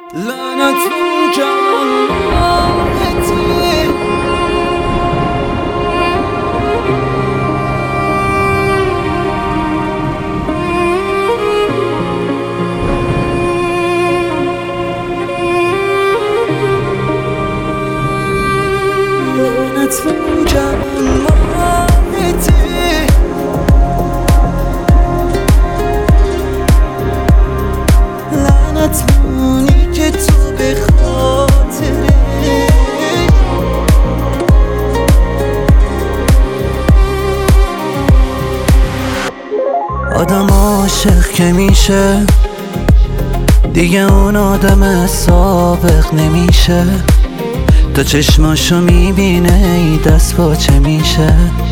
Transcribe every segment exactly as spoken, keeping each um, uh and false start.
لعنت اون جوانیتی لعنت اون جوانیتی لعنت اونی که تو به خاطره آدم عاشق که میشه دیگه اون آدم سابق نمیشه. تا چشماشو میبینه ای دست باچه میشه،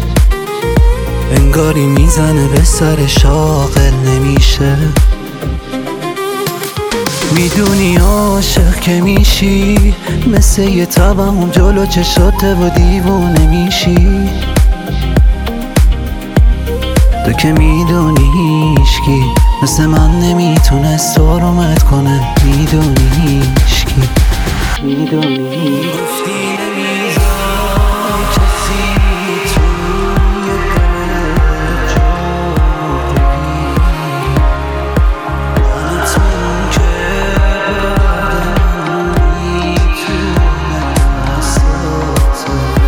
انگاری میزنه به سر شاغل نمیشه. میدونی عاشق که میشی مثل یه تبم جلو چشاته و دیوونه میشی. تو که میدونی هیچکی مثل من نمیتونست آرومت کنه. میدونی هیچکی میدونی گفتی نمیذاری کسی توی دلت جا بگیری. لعنتون که بعد من میتونه دستات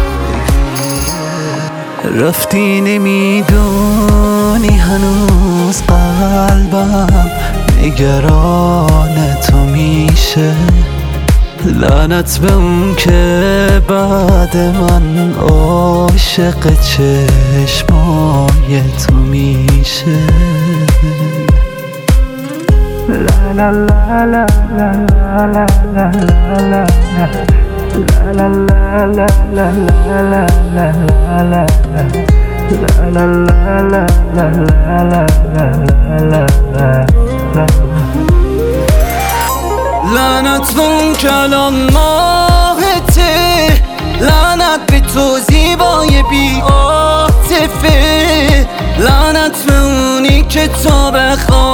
بگیره. رفتی نمیدونی هنوز قلبم نگران تو میشه. لعنت به اون که بعد من عاشق چشمای تو میشه. لا لا لا لا لا لا لا لا لا لا لا لا لا لا. لعنت به اون کلام ماهته، لعنت به تو زیبای بی عاطفه. لعنت به اونی که تو به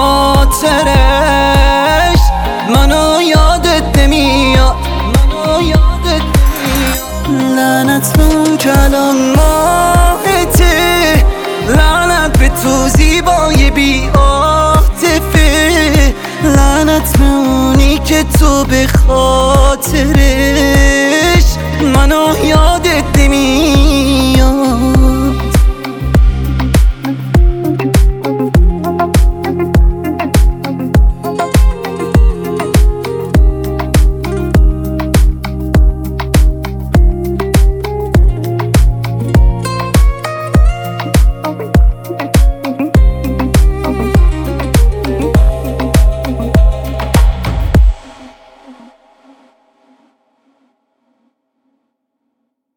خاطرش منو یادت نمیاد، منو یادت نمیاد. لعنت به اون کلام ماهته، لعنت به تو زیبای بی عاطفه. لعنت به اونی که تو به خاطره